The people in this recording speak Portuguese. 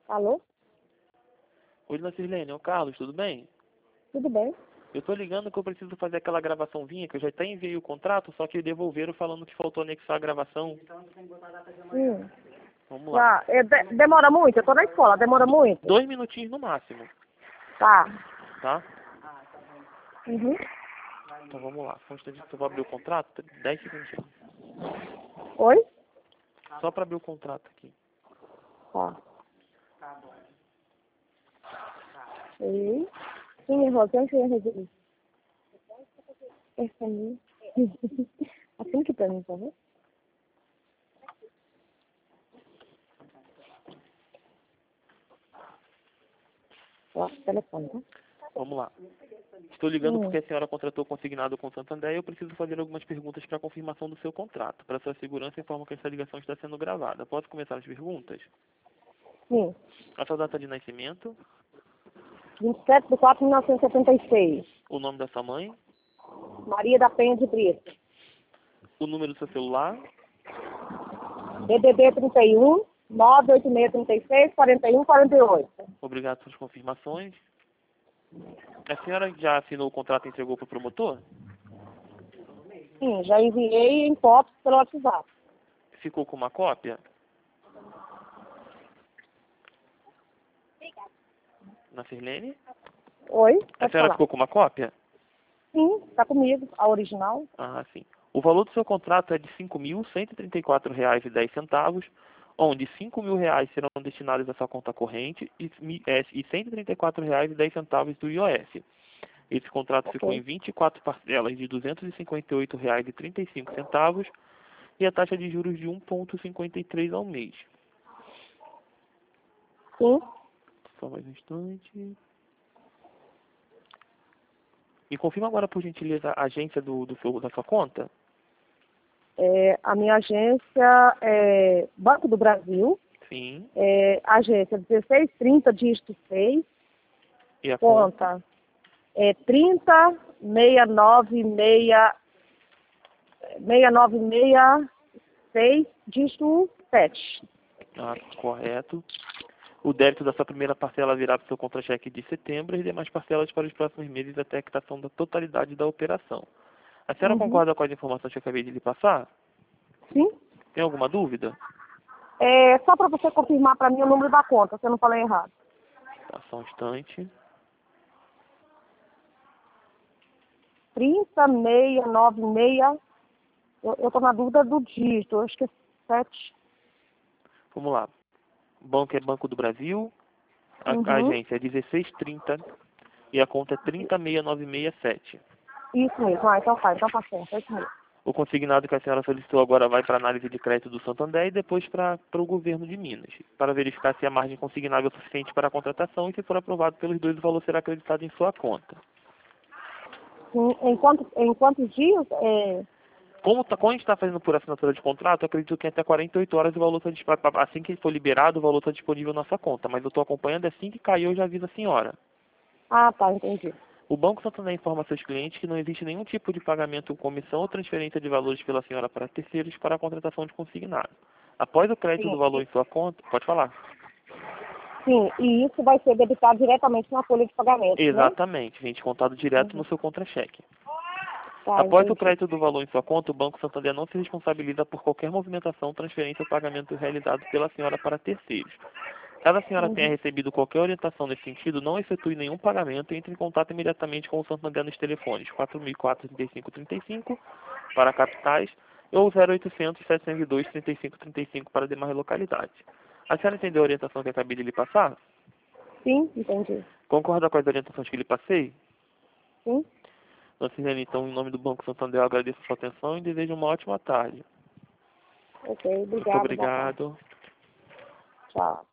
Alô? Oi, dona Sirlene, é o Carlos, tudo bem? Tudo bem? Eu tô ligando que eu preciso fazer aquela gravaçãozinha, que eu já até enviei o contrato, só que devolveram falando que faltou anexar a gravação. Hum. Vamos lá. Já, demora muito? Eu tô na escola, demora muito? 2 minutinhos no máximo, Tá. tá? Uhum. Então vamos lá. Só um instantinho que eu vou abrir o contrato, 10 segundinhos. Oi? Só para abrir o contrato aqui. Tá. Sim. Sim, Rosane, que eu ia receber. Essa aí. Assim que pra mim, tá vendo? Ó, telefone, tá? Vamos lá. Estou ligando porque Hum. a senhora contratou consignado com o Santander e eu preciso fazer algumas perguntas para confirmação do seu contrato. Para sua segurança, informo que essa ligação está sendo gravada. Posso começar as perguntas? Sim. A sua data de nascimento, 27/4/1976. o nome da sua mãe, Maria da Penha de Brito. o número do seu celular, DDD 31 98636 4148. obrigado pelas confirmações. A senhora já assinou o contrato e entregou para o promotor? Sim, já enviei em fotos pelo WhatsApp. Ficou com uma cópia? Na Sirlene? Oi? A Pode senhora falar. ficou com uma cópia? Sim, tá comigo, a original. Ah, sim. O valor do seu contrato é de R$ 5.134,10, onde R$ 5.000 serão destinados à sua conta corrente e R$ 134,10 do IOF. Esse contrato ficou em Ok. 24 parcelas de R$ 258,35 e a taxa de juros de 1,53 ao mês. Sim. Só mais um instante. Me confirma agora, por gentileza, a agência da sua conta? A minha agência é Banco do Brasil, Sim. agência 1630, dígito 6, E a conta? conta 69666 dígito 7. Ah, correto. O débito da sua primeira parcela virá para o seu contra-cheque de setembro e as demais parcelas para os próximos meses até a quitação da totalidade da operação. A senhora Uhum. concorda com as informações que eu acabei de lhe passar? Sim. Tem alguma dúvida? Só para você confirmar para mim o número da conta, se eu não falei errado. Tá, só um instante. 30696. Eu tô na dúvida do dígito, eu acho que é 7. Vamos lá. O banco é Banco do Brasil, a Uhum. agência é 1630 e a conta é 3069667. Isso mesmo. Então tá certo, é isso mesmo. O consignado que a senhora solicitou agora vai para a análise de crédito do Santander e depois para o governo de Minas, para verificar se a margem consignável é suficiente para a contratação e se for aprovado pelos dois, o valor será acreditado em sua conta. Sim, em quantos dias? Como a gente está fazendo por assinatura de contrato, eu acredito que até 48 horas o valor está disponível. Assim que for liberado, o valor está disponível na sua conta. Mas eu estou acompanhando, assim que caiu, eu já aviso a senhora. Ah, tá, entendi. O Banco Santander informa a seus clientes que não existe nenhum tipo de pagamento, comissão ou transferência de valores pela senhora para terceiros para a contratação de consignado. Após o crédito Sim, do valor em sua conta, pode falar. sim, e isso vai ser debitado diretamente na folha de pagamento, né? Exatamente, gente, contado direto no Uhum. seu contra-cheque. Tá, Após o entendi. crédito do valor em sua conta, o Banco Santander não se responsabiliza por qualquer movimentação, transferência ou pagamento realizado pela senhora para terceiros. Caso a senhora tenha Uhum. recebido qualquer orientação nesse sentido, não efetue nenhum pagamento e entre em contato imediatamente com o Santander nos telefones 4004-3535 para capitais ou 0800-702-3535 para demais localidades. A senhora entendeu a orientação que eu acabei de lhe passar? Sim, entendi. Concorda com as orientações que lhe passei? Sim. Dona Sirlene, então, em nome do Banco Santander, eu agradeço a sua atenção e desejo uma ótima tarde. Ok, Muito obrigado, boa tarde. obrigado. Tchau.